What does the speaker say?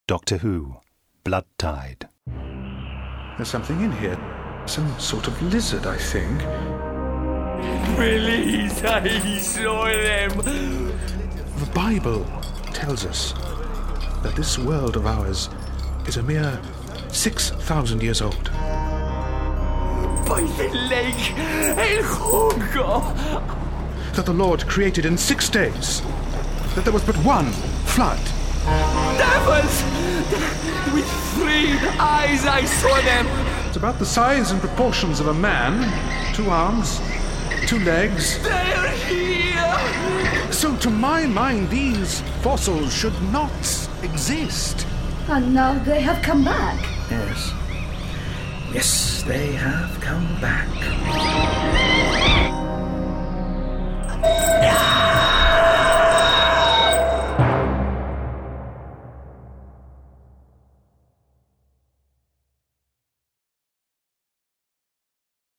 Doctor Who, Blood Tide. There's something in here. Some sort of lizard, I think. Please, I saw them. The Bible tells us that this world of ours is a mere 6,000 years old. By the lake, El Junco. That the Lord created in 6 days. That there was but one flood. Devils! With 3 eyes I saw them. It's about the size and proportions of a man. 2 arms, 2 legs. They're here! So to my mind, these fossils should not exist. And now they have come back. Yes. Yes, they have come back.